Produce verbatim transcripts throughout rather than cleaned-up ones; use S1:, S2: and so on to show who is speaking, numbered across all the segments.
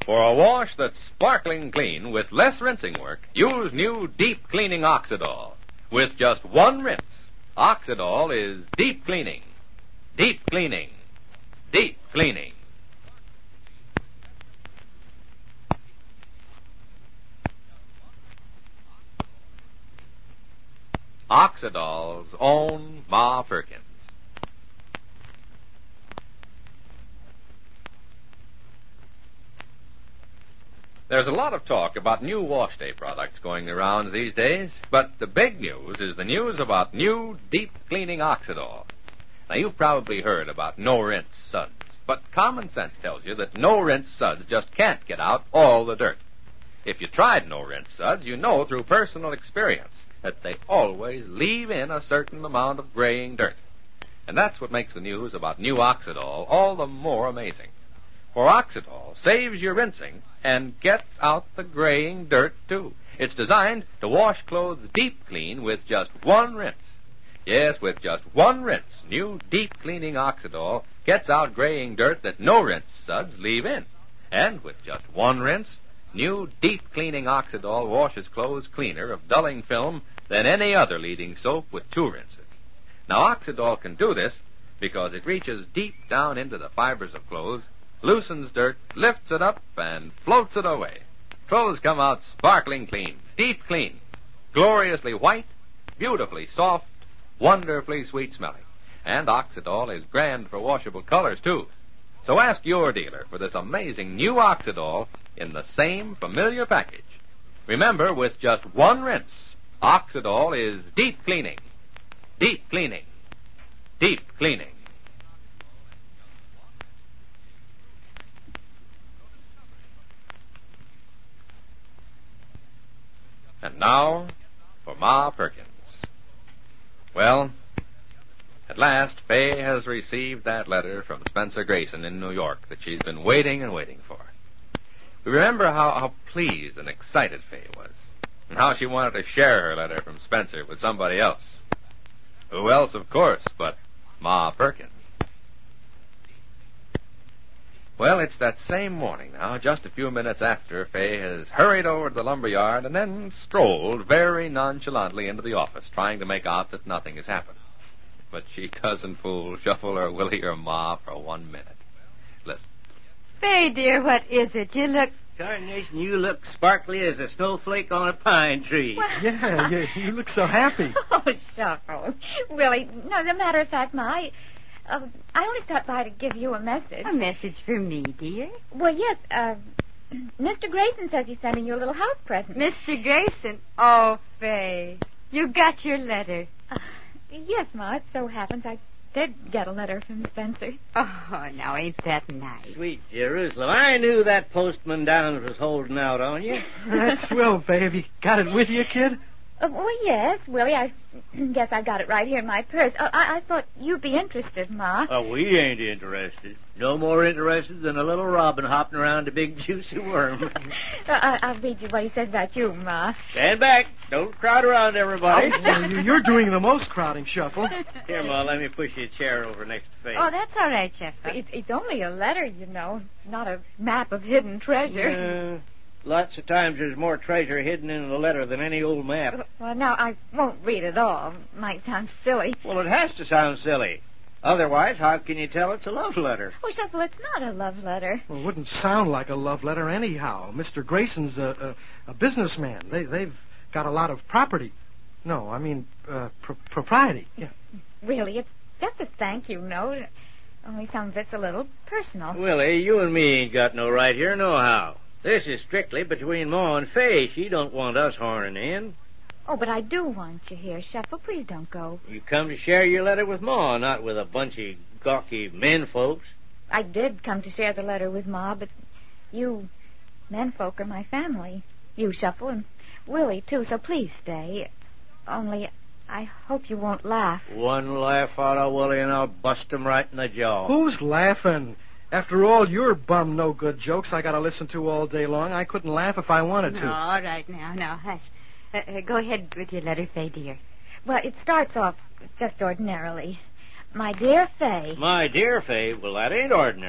S1: For a wash that's sparkling clean with less rinsing work, use new Deep Cleaning Oxidol. With just one rinse, Oxidol is deep cleaning. Deep cleaning. Deep cleaning. Oxidol's own Ma Perkins. There's a lot of talk about new wash day products going the rounds these days, but the big news is the news about new Deep Cleaning Oxidol. Now, you've probably heard about no-rinse suds, but common sense tells you that no-rinse suds just can't get out all the dirt. If you tried no-rinse suds, you know through personal experience that they always leave in a certain amount of graying dirt. And that's what makes the news about new Oxidol all the more amazing. For Oxidol saves you rinsing and gets out the graying dirt, too. It's designed to wash clothes deep clean with just one rinse. Yes, with just one rinse, new Deep Cleaning Oxidol gets out graying dirt that no-rinse suds leave in. And with just one rinse, new Deep Cleaning Oxidol washes clothes cleaner of dulling film than any other leading soap with two rinses. Now, Oxidol can do this because it reaches deep down into the fibers of clothes, loosens dirt, lifts it up, and floats it away. Clothes come out sparkling clean, deep clean, gloriously white, beautifully soft, wonderfully sweet-smelling. And Oxidol is grand for washable colors, too. So ask your dealer for this amazing new Oxidol in the same familiar package. Remember, with just one rinse, Oxidol is deep cleaning. Deep cleaning. Deep cleaning. And now, for Ma Perkins. Well, at last, Fay has received that letter from Spencer Grayson in New York that she's been waiting and waiting for. We remember how, how pleased and excited Fay was, and how she wanted to share her letter from Spencer with somebody else. Who else, of course, but Ma Perkins. Well, it's that same morning now, just a few minutes after Fay has hurried over to the lumber yard and then strolled very nonchalantly into the office, trying to make out that nothing has happened. But she doesn't fool Shuffle or Willie or Ma for one minute. Listen.
S2: Fay, dear, what is it? You look...
S3: Tarnation, you look sparkly as a snowflake on a pine tree.
S2: Well...
S4: Yeah, you, you look so happy.
S2: Oh, Shuffle. Willie, no, as a matter of fact, Ma, I, uh, I only stopped by to give you a message.
S5: A message for me, dear?
S2: Well, yes, uh, Mister Grayson says he's sending you a little house present.
S5: Mister Grayson? Oh, Fay, you got your letter.
S2: Uh, yes, Ma, it so happens I did get a letter from Spencer.
S5: Oh, now, ain't that nice?
S3: Sweet Jerusalem, I knew that postman Downs was holding out on you.
S4: That's swell, Fay. Have you got it with you, kid?
S2: Uh, well, yes, Willie, I guess I got it right here in my purse. Uh, I, I thought you'd be interested, Ma.
S3: Oh, we ain't interested. No more interested than a little robin hopping around a big juicy worm.
S2: uh, I, I'll read you what he says about you, Ma.
S3: Stand back. Don't crowd around everybody.
S4: Oh, well, you, you're doing the most crowding, Shuffle.
S3: Here, Ma, let me push you a chair over next to Fay.
S5: Oh, that's all right, Shuffle.
S2: It's, it's only a letter, you know, not a map of hidden treasure.
S3: Uh, lots of times there's more treasure hidden in a letter than any old map.
S2: Well, now, I won't read it all. It might sound silly.
S3: Well, it has to sound silly. Otherwise, how can you tell it's a love letter?
S2: Oh, Shuffle, it's not a love letter.
S4: Well, it wouldn't sound like a love letter anyhow. Mister Grayson's a, a, a businessman. They, they've got a lot of property. No, I mean, uh, pro- propriety. Yeah.
S2: Really, it's just a thank you note. Only some of it's a little personal.
S3: Willie, you and me ain't got no right here nohow. This is strictly between Ma and Fay. She don't want us horning in.
S2: Oh, but I do want you here, Shuffle. Please don't go.
S3: You come to share your letter with Ma, not with a bunch of gawky men folks.
S2: I did come to share the letter with Ma, but you menfolk are my family. You, Shuffle, and Willie, too, so please stay. Only, I hope you won't laugh.
S3: One laugh out of Willie and I'll bust him right in the jaw.
S4: Who's laughing? After all your bum no-good jokes I got to listen to all day long, I couldn't laugh if I wanted to.
S5: No, all right now, now, hush. Uh, uh, go ahead with your letter, Fay, dear.
S2: Well, it starts off just ordinarily. My dear Fay.
S3: My dear Fay? Well, that ain't ordinary.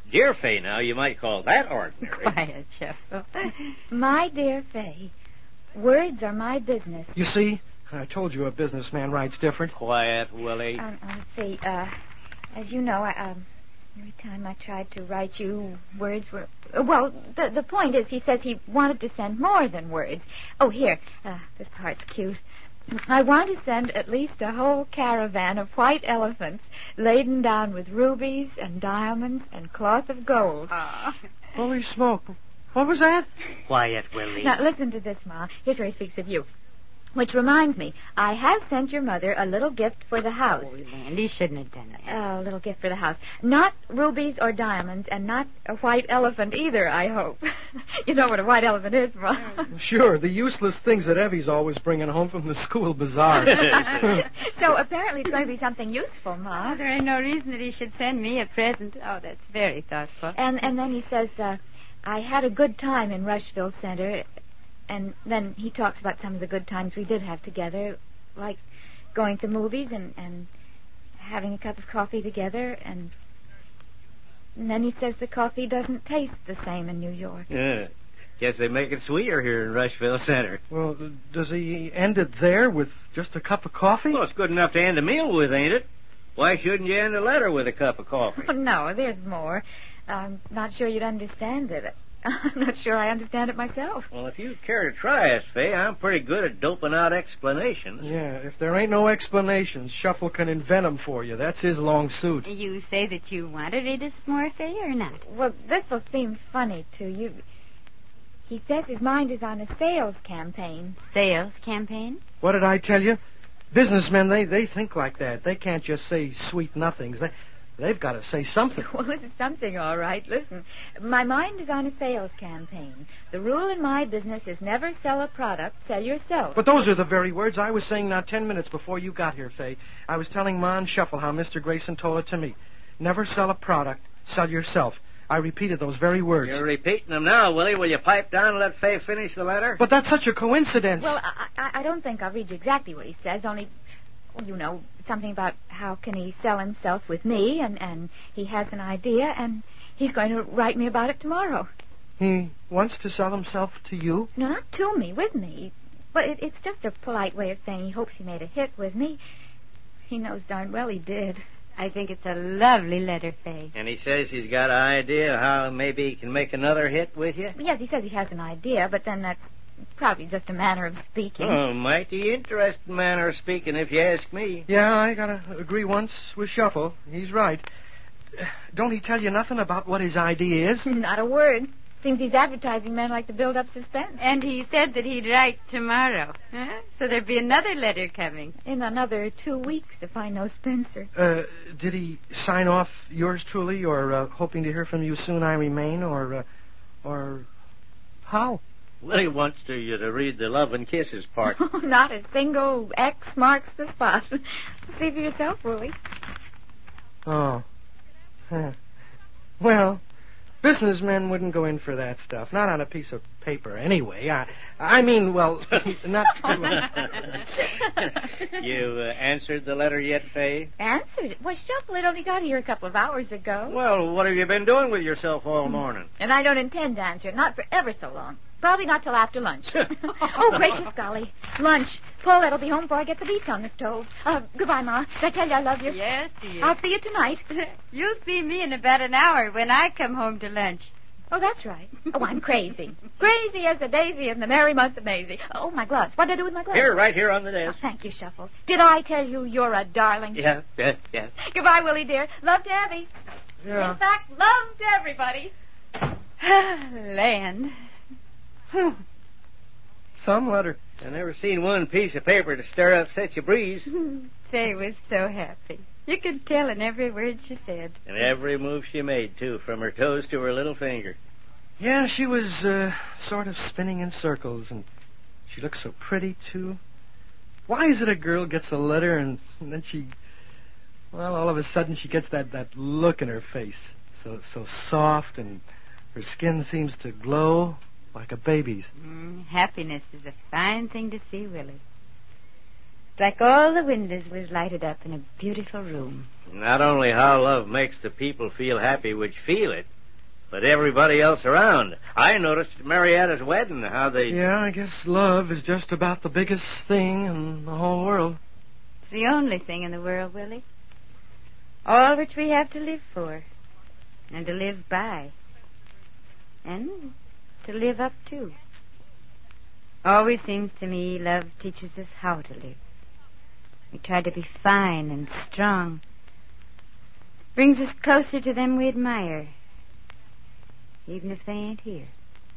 S3: dear Fay, now, you might call that ordinary.
S5: Quiet, Shuffle.
S2: My dear Fay, words are my business.
S4: You see? I told you a businessman writes different.
S3: Quiet, Willie.
S2: Um, um, see, uh, as you know, I, um, every time I tried to write you, words were... Uh, well, the, the point is, he says he wanted to send more than words. Oh, here, uh, this part's cute. I want to send at least a whole caravan of white elephants laden down with rubies and diamonds and cloth of gold.
S5: Aw.
S4: Holy smoke. What was that?
S3: Quiet, Willie.
S2: Now, listen to this, Ma. Here's where he speaks of you. Which reminds me, I have sent your mother a little gift for the house.
S5: Oh, Randy shouldn't have done that.
S2: A little gift for the house. Not rubies or diamonds, and not a white elephant either, I hope. You know what a white elephant is, Ma.
S4: Sure, the useless things that Evie's always bringing home from the school bazaar.
S2: So apparently it's going to be something useful, Ma.
S5: Oh, there ain't no reason that he should send me a present. Oh, that's very thoughtful.
S2: And and then he says, uh, I had a good time in Rushville Center. And then he talks about some of the good times we did have together, like going to movies and, and having a cup of coffee together. And, and then he says the coffee doesn't taste the same in New York.
S3: Yeah. Guess they make it sweeter here in Rushville Center.
S4: Well, does he end it there with just a cup of coffee?
S3: Well, it's good enough to end a meal with, ain't it? Why shouldn't you end a letter with a cup of coffee?
S2: Oh, no, there's more. I'm not sure you'd understand it. I'm not sure I understand it myself.
S3: Well, if you care to try us, Fay, I'm pretty good at doping out explanations.
S4: Yeah, if there ain't no explanations, Shuffle can invent 'em for you. That's his long suit.
S5: You say that you want to read us more, Fay, or not?
S2: Well, this will seem funny to you. He says his mind is on a sales campaign.
S5: Sales campaign?
S4: What did I tell you? Businessmen, they, they think like that. They can't just say sweet nothings. They, they've got to say something.
S2: Well, this is something, all right. Listen, my mind is on a sales campaign. The rule in my business is never sell a product, sell yourself.
S4: But those are the very words I was saying now ten minutes before you got here, Fay. I was telling Ma and Shuffle how Mister Grayson told it to me. Never sell a product, sell yourself. I repeated those very words.
S3: You're repeating them now, Willie. Will you pipe down and let Fay finish the letter?
S4: But that's such a coincidence.
S2: Well, I, I, I don't think I'll read you exactly what he says, only, well, you know, something about how can he sell himself with me, and, and he has an idea, and he's going to write me about it tomorrow.
S4: He wants to sell himself to you?
S2: No, not to me, with me. But it, it's just a polite way of saying he hopes he made a hit with me. He knows darn well he did.
S5: I think it's a lovely letter, Fay.
S3: And he says he's got an idea how maybe he can make another hit with you?
S2: Yes, he says he has an idea, but then that's probably just a manner of speaking.
S3: Oh, mighty interesting manner of speaking, if you ask me.
S4: Yeah, I gotta agree once with Shuffle. He's right. Don't he tell you nothing about what his idea is?
S2: Not a word. Seems these advertising men like to build up suspense.
S5: And he said that he'd write tomorrow. Huh? So there'd be another letter coming.
S2: In another two weeks, if I know Spencer.
S4: Uh, did he sign off yours truly, or uh, hoping to hear from you soon I remain, or, uh, or how?
S3: Willie wants to you to read the love and kisses part.
S2: Oh, not a single X marks the spot. See for yourself, Willie.
S4: Oh. Huh. Well, businessmen wouldn't go in for that stuff. Not on a piece of paper, anyway. I, I mean, well, not...
S3: You uh, answered the letter yet, Fay?
S2: Answered it? Well, Shuffle, it only got here a couple of hours ago.
S3: Well, what have you been doing with yourself all morning?
S2: And I don't intend to answer it, not for ever so long. Probably not till after lunch. Oh, gracious golly. Lunch. Paulette'll be home before I get the beets on the stove. Uh, goodbye, Ma. Did I tell you I love you?
S5: Yes, dear.
S2: I'll see you tonight.
S5: You'll see me in about an hour when I come home to lunch.
S2: Oh, that's right. Oh, I'm crazy. Crazy as a daisy in the merry month of Maisie. Oh, my gloves. What did I do with my gloves?
S3: Here, right here on the
S2: Oh,
S3: desk.
S2: thank you, Shuffle. Did I tell you you're a darling?
S3: Yeah, yeah, yeah.
S2: Goodbye, Willie, dear. Love to Evie.
S4: Yeah.
S2: In fact, love to everybody.
S5: Land.
S4: Some letter.
S3: I never seen one piece of paper to stir up such a breeze.
S5: Fay was so happy. You could tell in every word she said.
S3: And every move she made, too, from her toes to her little finger.
S4: Yeah, she was uh, sort of spinning in circles, and she looked so pretty, too. Why is it a girl gets a letter and, and then she... Well, all of a sudden she gets that, that look in her face. So, so soft, and her skin seems to glow like a baby's.
S5: Mm, happiness is a fine thing to see, Willie. It's like all the windows was lighted up in a beautiful room.
S3: Not only how love makes the people feel happy which feel it, but everybody else around. I noticed at Marietta's wedding how they...
S4: Yeah, I guess love is just about the biggest thing in the whole world.
S5: It's the only thing in the world, Willie. All which we have to live for. And to live by. And to live up to. Always seems to me love teaches us how to live. We try to be fine and strong. Brings us closer to them we admire. Even if they ain't here.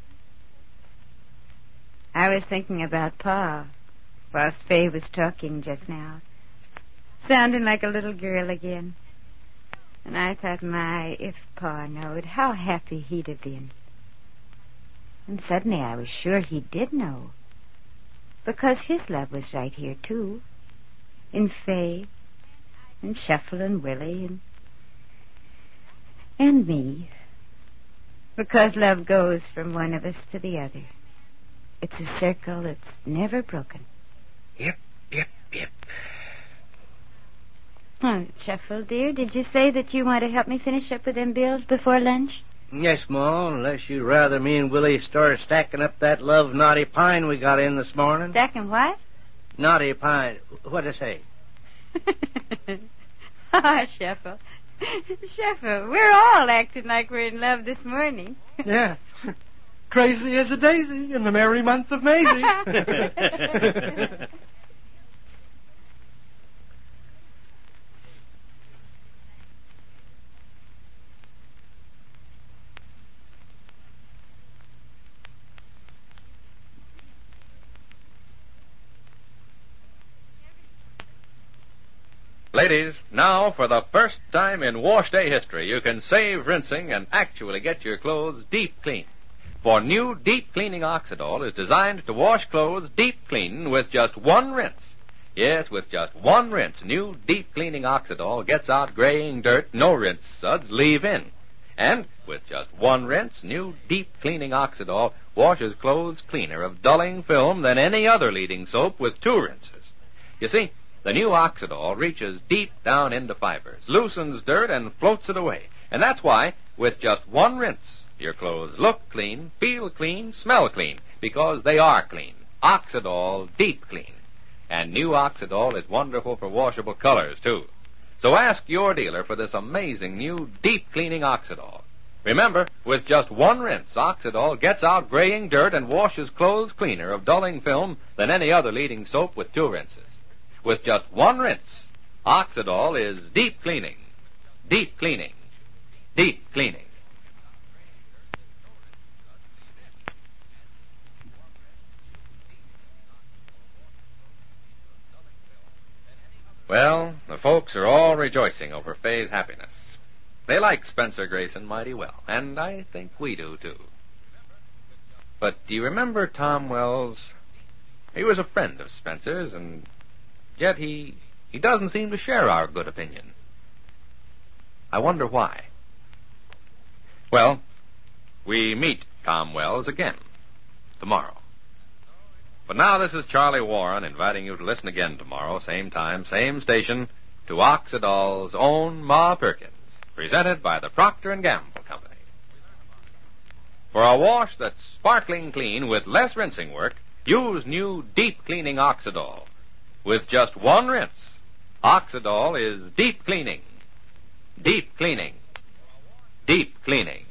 S5: I was thinking about Pa whilst Fay was talking just now. Sounding like a little girl again. And I thought, my, if Pa knowed, how happy he'd have been. And suddenly I was sure he did know. Because his love was right here, too. In Fay, and Shuffle and Willie, and... and me. Because love goes from one of us to the other. It's a circle that's never broken.
S3: Yep, yep, yep.
S5: Oh, Shuffle, dear, did you say that you want to help me finish up with them bills before lunch?
S3: Yes, Ma, unless you'd rather me and Willie start stacking up that love naughty pine we got in this morning.
S5: Stacking what?
S3: Naughty pine. What'd I say?
S5: Ah, oh, Shuffle. Shuffle, we're all acting like we're in love this morning.
S4: Yeah. Crazy as a daisy in the merry month of Maisie.
S1: Ladies, now for the first time in wash day history, you can save rinsing and actually get your clothes deep clean. For new deep cleaning Oxidol is designed to wash clothes deep clean with just one rinse. Yes, with just one rinse, new deep cleaning Oxidol gets out graying dirt no rinse suds leave in. And with just one rinse, new deep cleaning Oxidol washes clothes cleaner of dulling film than any other leading soap with two rinses. You see, the new Oxidol reaches deep down into fibers, loosens dirt, and floats it away. And that's why, with just one rinse, your clothes look clean, feel clean, smell clean, because they are clean. Oxidol Deep Clean. And new Oxidol is wonderful for washable colors, too. So ask your dealer for this amazing new deep cleaning Oxidol. Remember, with just one rinse, Oxidol gets out graying dirt and washes clothes cleaner of dulling film than any other leading soap with two rinses. With just one rinse, Oxidol is deep cleaning. Deep cleaning. Deep cleaning. Well, the folks are all rejoicing over Fay's happiness. They like Spencer Grayson mighty well, and I think we do, too. But do you remember Tom Wells? He was a friend of Spencer's, and yet he he doesn't seem to share our good opinion. I wonder why. Well, we meet Tom Wells again tomorrow. But now this is Charlie Warren inviting you to listen again tomorrow, same time, same station, to Oxidol's own Ma Perkins, presented by the Procter and Gamble Company. For a wash that's sparkling clean with less rinsing work, use new deep cleaning Oxidol. With just one rinse, Oxidol is deep cleaning. Deep cleaning. Deep cleaning.